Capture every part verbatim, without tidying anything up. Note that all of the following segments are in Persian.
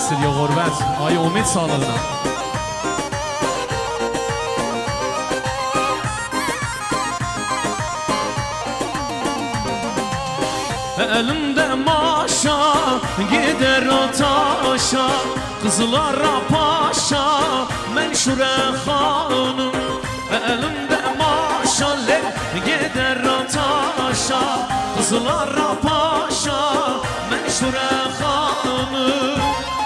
استدیو غربت آقای امید سالارنا. Elimde maşa gider o taşa, kızlara paşa menşure hanım. Elimde maşa gider o taşa, kızlara paşa menşure hanım.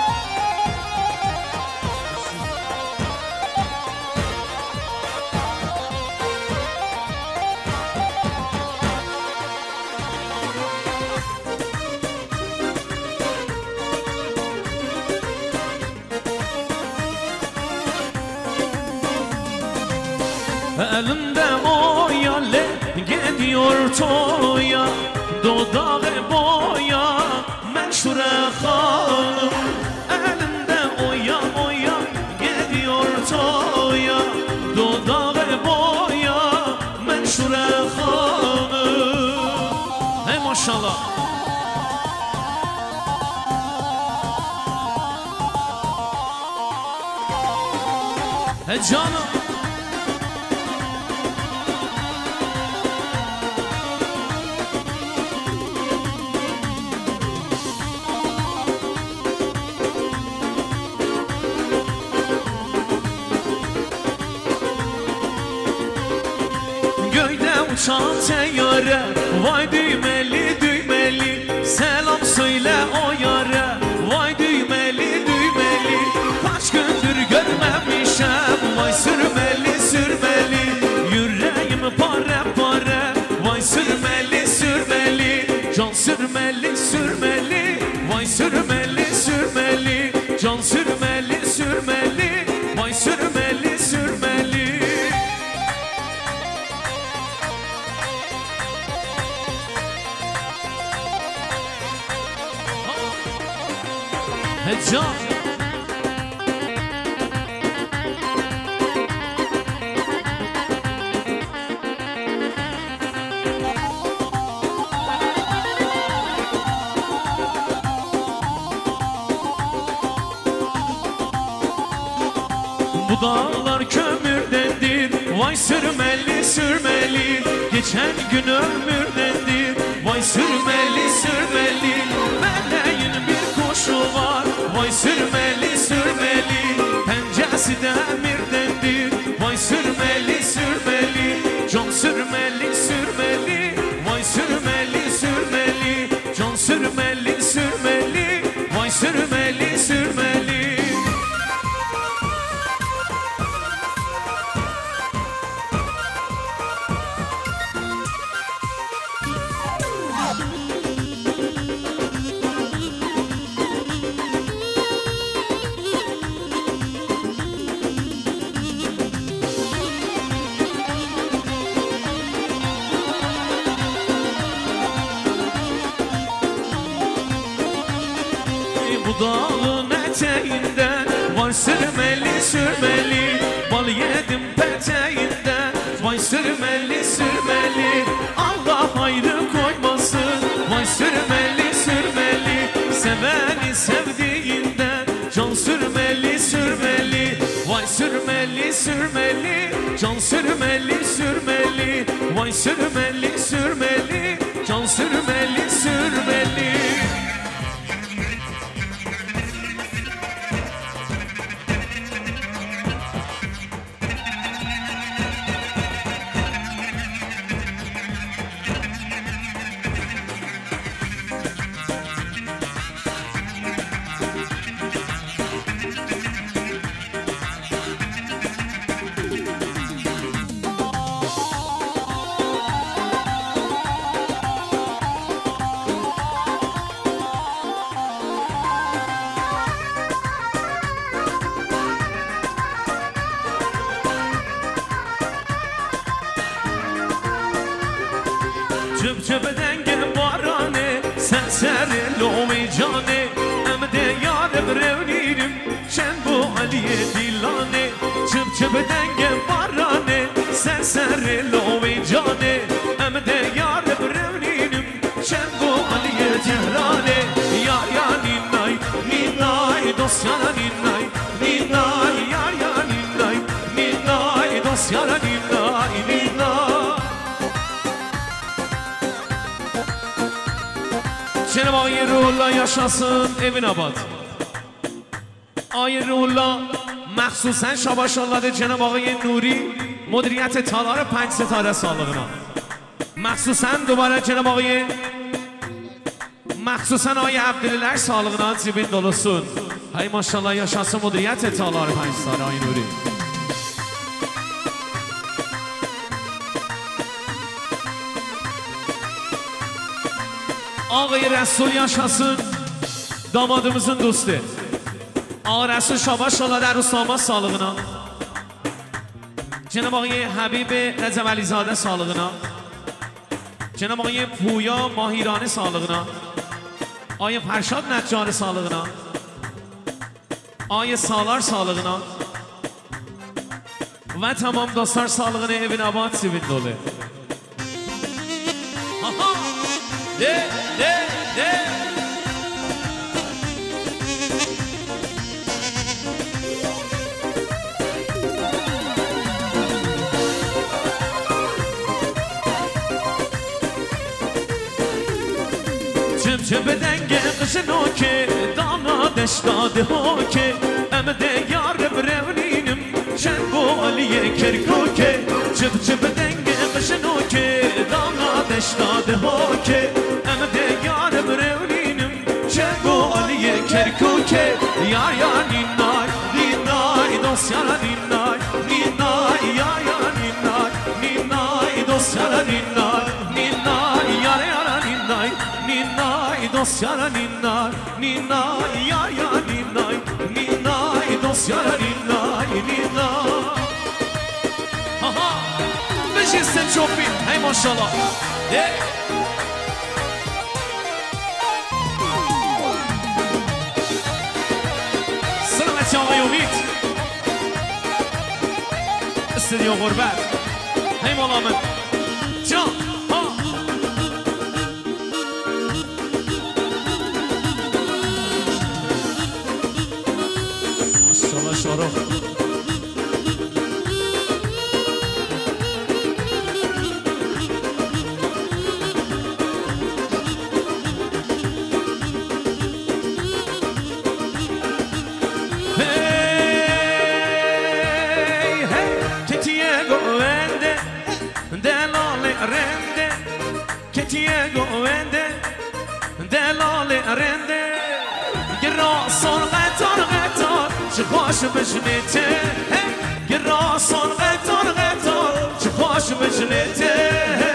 Elimde oyale gidiyor toya, dodağı boya menşure hanım. Elimde oya oya gidiyor toya, dodağı boya menşure hanım. Hey maşallah. Hey canım. Uçan teyyare, vay düğmeli düğmeli, selam söyle o yare. Vay düğmeli düğmeli, kaç gündür görmemişem. Vay sürmeli sürmeli, yüreğim pare pare. Vay sürmeli sürmeli, can sürmeli sürmeli. Vay sürmeli sürmeli, can sürmeli sürmeli. Vay sürmeli sürmeli. Can bu dağlar kömürdendir, vay sürmeli sürmeli. Geçen gün ömürdendir, vay sürmeli sürmeli. Meleğin bir kuşu var, vay sürmeli sürmeli. Pencesi demirdendir, vay sürmeli sürmeli. Can sürmeli sürmeli, vay sürmeli sürmeli. Can sürmeli sürmeli, vay sürmeli sürmeli. Bu dağın eteğinden var sürmeli sürmeli. Bal yedim peteğinden, vay sürmeli sürmeli. Allah hayrı koymasın, vay sürmeli sürmeli. Seveni sevdiğinden, can sürmeli sürmeli. Vay sürmeli sürmeli, can sürmeli sürmeli. Vay sürmeli sürmeli, can sürmeli sürmeli. Cıp cıp denge barane, sen seril omi cane. Em de yarım revnirim, şen bu aliye dilane. Cıp cıp denge barane, sen seril omi cane. Em de yarım revnirim, şen bu aliye dilane. Ya ya ninay, ninay do دوستیارا نینای نینای یار یار نینای نینای دوستیارا نینای نینای جناب آقای روح‌الله yaşasın evin abad آقای روح‌الله مخصوصا شاباشالله جناب آقای نوری مدیریت تالار پنج ستاره سالغنا مخصوصا دوباره جناب آقای مخصوصا آقای عبدالله سالغنا زیبین دولسون های ماشالله yaşasın مدیریت تالار پنج ستاره آقای نوری آقای رسول yaşasın damadımızın dostu آقا رسول شاباشالله در روستاما سالغنا جناب آقای حبیب رضا علیزاده سالغنا جناب آقای پویا ماهیرانه سالغنا آقای فرشاد نجار سالغنا آقای سالار سالغنا و تمام دوستان سالغنا evin abad سیبین دوله ده ده ده چه به دنگ قشنو که دامادش داده ها که امده یار برونینم چند بو علیه کرکو که چه چه به دنگ قشنو که دامادش داده ها که امده یار برونینم چند بو علیه کرکو که یار یار نینای نینای دوست یار نینای نینای یار یار نینای نینای دوست یار نینای نینای یار یار نینای نینای دوست یار نینای نینای یار یار نینای نینای دوست یار نینای نینای ها بشستن چوبین هی ماشالله سلامتی آقای امید استودیو غربت هی مولا من جان شارخ چه خوش بجنیته یه راسان قطار قطار چه خوش بجنیته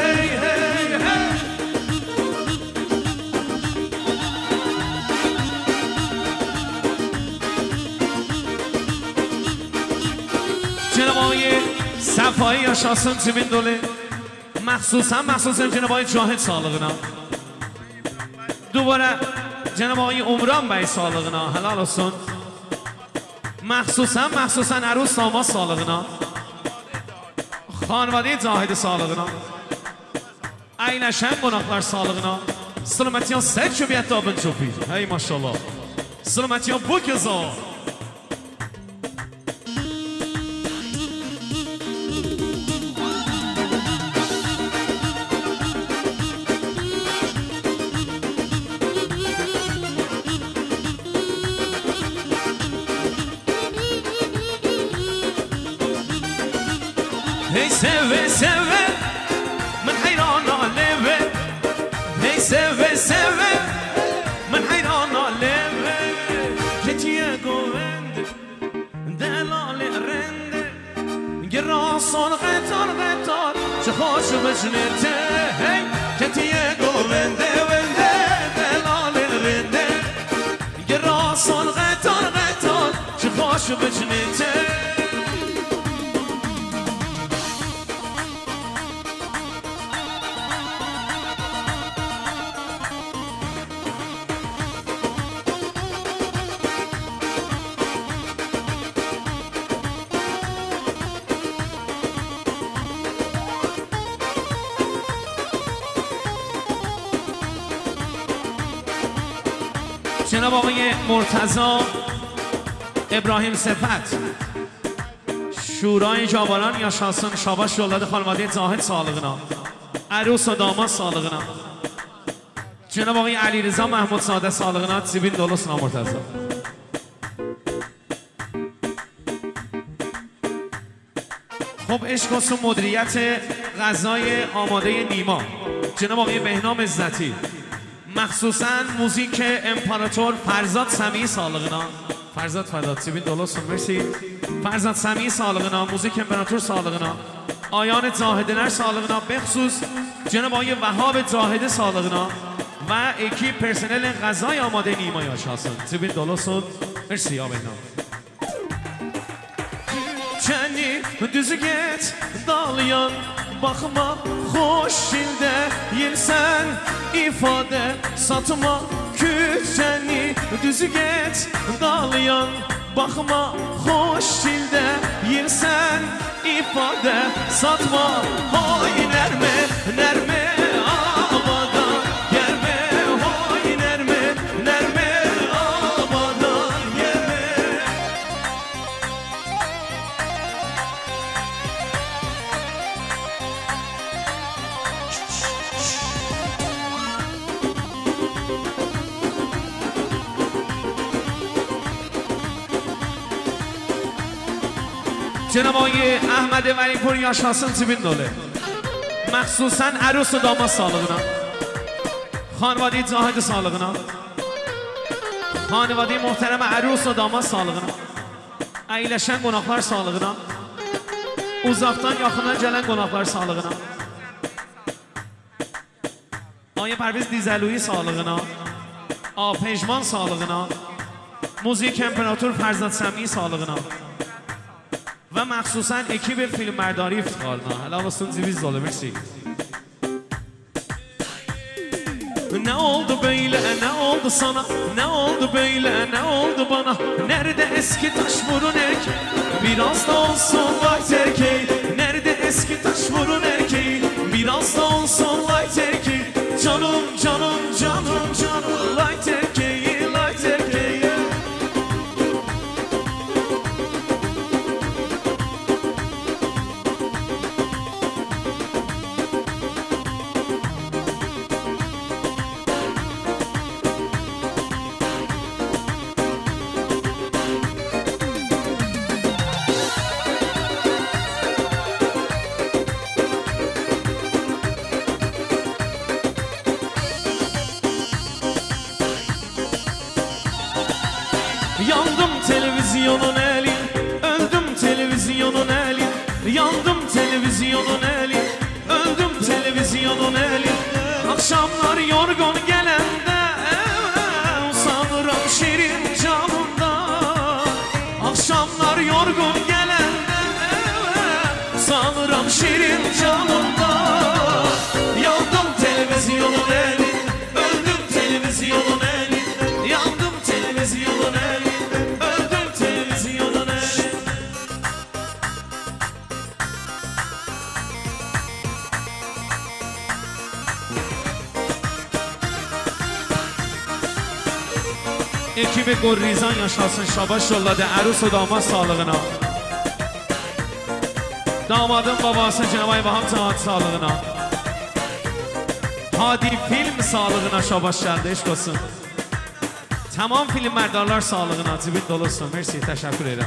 جناب آقای صفایی yaşasın زمین دوله مخصوصا مخصوصا جناب آقای جاهد سالغنا دوباره جناب آقای عمران بی سالغنا حلال olsun مخصوصا مخصوصا عروس داماد سالغنا خانواده زاهد سالغنا aynəşən qonaqlar sağlığına Sılmətyan sən köbiyyətdə abın çopi Hey maşallah Sılmətyan bu kıza Hey seve seve من حيران عليه Hey seve seve من حيران عليه كتيا قوند دلال رند جراسون غتار غتار شخوش بجنته Hey كتيا قوند وند دلال رند جراسون غتار غتار شخوش بجنته جناب آقای مرتضی ابراهیم صفت شورای جاباران یا شاسın şabaş yolladı خانواده زاهد sağlığına عروس و داماد sağlığına جناب آقای علیرضا محمود ساده sağlığına زیبین دولوس نامرتضی خب عشق و مدیریت غذای آماده نیما جناب آقای بهنام عزتی مخصوصا موزیک امپراتور فرزاد سمیعی sağlığına فرزاد فدات زیبین دولوس مرسی فرزاد سمیعی sağlığına موزیک امپراتور sağlığına آیان زاهدنر sağlığına بخصوص جناب آقای وهاب زاهد sağlığına و اکیپ پرسنل غذای آماده نیما yaşasın زیبین دولوس مرسی یا بهنام Çəni düzü get dalayan Baxma xoş ildə yersən ifadə Satma küçəni düzü get dalayan Baxma xoş ildə yersən ifadə Satma hoy nərmə nərmə abada Gəlmə hoy nərmə nərmə abada Gəlmə جناب آقای احمد ولیپور yaşasın زیبین دوله مخصوصا عروس و داماد sağlığına خانواده زاهد sağlığına خانواده محترم عروس و داماد sağlığına əyləşən qonaqlar sağlığına uzaqdan yaxından gələn qonaqlar sağlığına آقای پرویز دیزلویی sağlığına آپژمان sağlığına موزیک امپراتور فرزاد سمیعی sağlığına و مخصوصا اکیپ فیلم برداری افتخارنا helal olsun Ziviz dolu merci Ne oldu böyle ne oldu sana ne oldu böyle ne oldu bana Nerede eski taş vurun erkek biraz da olsun light erkek Nerede eski taş vurun erkek biraz da olsun light erkek Canım canım canım canım light erkeği light erkeği Yandım televizyonun eli, öldüm televizyonun eli Yandım televizyonun eli, öldüm televizyonun eli Akşamlar yorgun gelende usanırım şirin camımda Akşamlar yorgun gelende usanırım şirin camımda Yandım televizyonun eli, öldüm televizyonun eli Yandım televizyonun eli Ekibi Gorrizan yaşasın şabaş yolladı عروس و داماد sağlığına Damadın babası Cenab-ı Vahab Zahad sağlığına Hadi film sağlığına şabaş geldi eşk olsun Tamam film merdarlar sağlığına zibin dolusun Mersi teşekkür ederim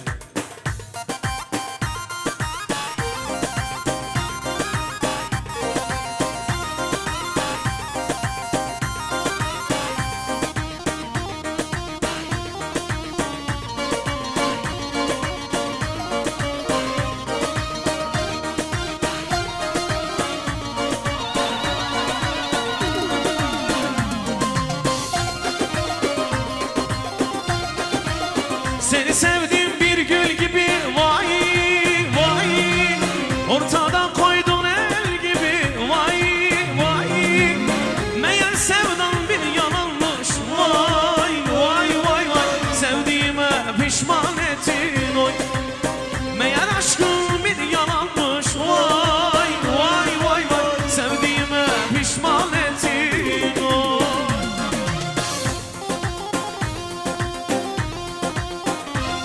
Seni sevdim bir gül gibi vay vay Ortada koydun el gibi vay vay Meğer sevdan bir yalanmış vay vay vay vay Sevdiğime pişman ettin oy Meğer aşkın bir yalanmış vay vay vay vay Sevdiğime pişman ettin oy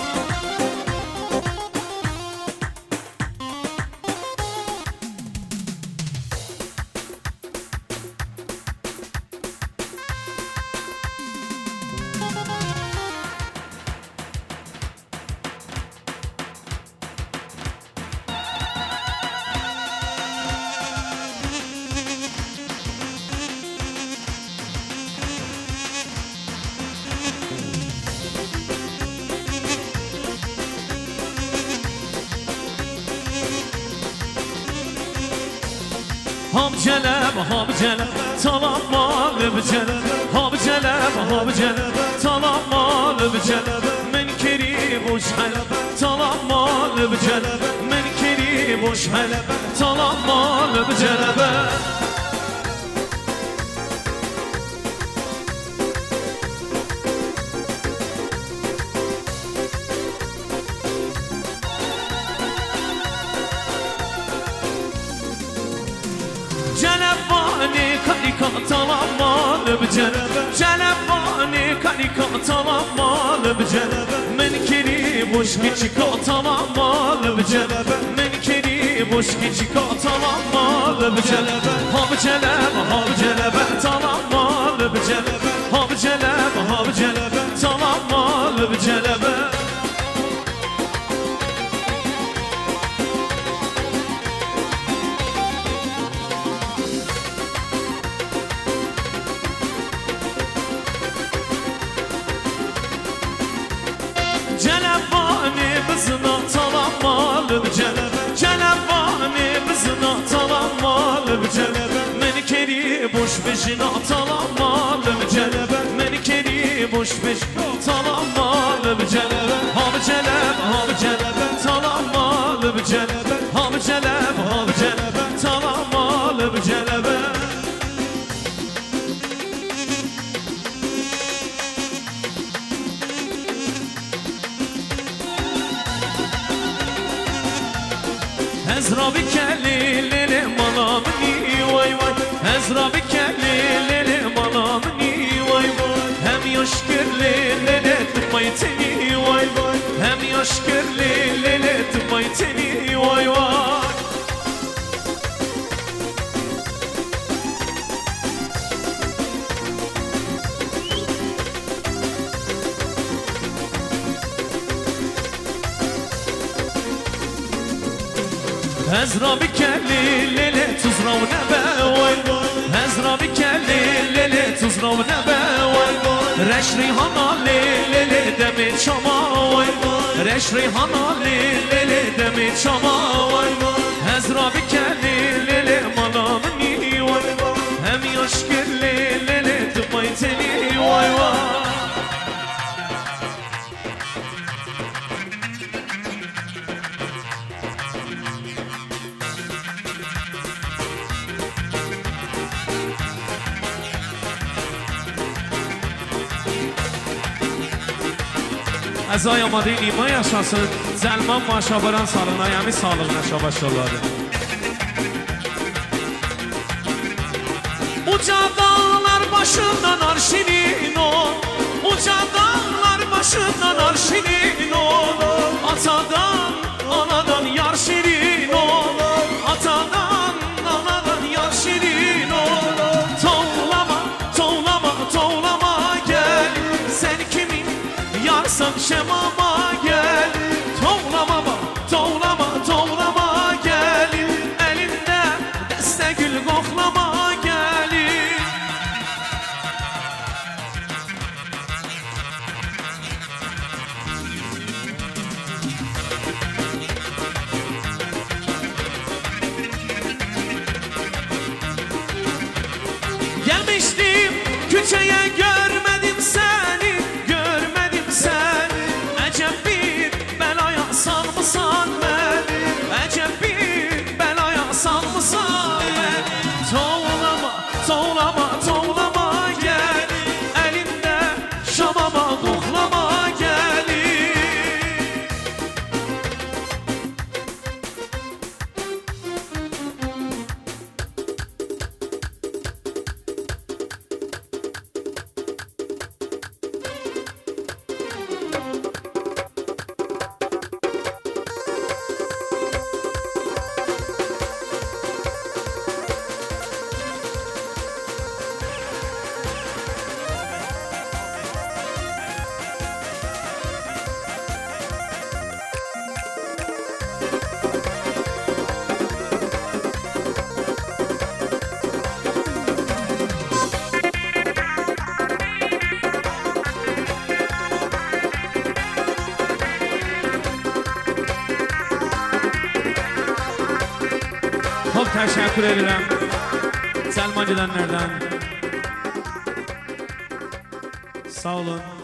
هاب جلب هاب جلب طلب مال بجلب هاب جلب هاب جلب طلب مال بجلب من كري بوش حلب طلب مال بجلب من كري بوش حلب طلب مال بجلب جلباني كانيكا طلب مال بجلب جلباني كانيكا طلب مال بجلب من كري بوش كيشكا طلب مال بجلب من كري بوش كيشكا طلب مال بجلب هاب جلب هاب جلب طلب مال بجلب هاب جلب هاب جلب طلب مال بجلب جلباني بزنا طلب مال بجلب جلباني بزنا طلب مال بجلب من كري بوش بجنا طلب مال بجلب من كري بوش بجنا طلب مال بجلب هاب جلب هاب جلب طلب مال بجلب هاب جلب هاب جلب طلب مال بجلب Ezra bir kelli lele malamni vay vay Ezra bir kelli lele malamni vay vay Hem yaş kirli lele tımayteni vay vay Hem yaş kirli lele tımayteni vay vay Ezra bir kelli lele tuzra و نبه وای Ezra bir kelli lele tuzra و نبه وای Reş rihana lele demi çama vay Reş rihana lele demi çama vay Ezra bir kelli lele malamni vay Hem yaş kirli lele tımayteni vay vay Əzay amadı iman yaşasın, Zəlman maşabaran salına, yəni sağlığına şabaşlarları. Uca dağlar başından arşinin ol, Uca dağlar başından arşinin ol, Atadan, anadan yar şirin ol, Atadan, anadan yar şirin ol. Toğlama, toğlama, toğlama gel, sen kimin yarsan şemama gel Toğlama bak, toğlama, toğlama gelin Elinde deste gül koklama gelin Gelmiştim küçeye görmedim seni Görmedim seni Ecep bir belaya salmışsan beni Ecep bir belaya salmışsan beni Toğlama, toğlama, toğlama gel Elinde şamama koklama gelin Çok teşekkür ederim. Selma Celenler'den. Sağ olun.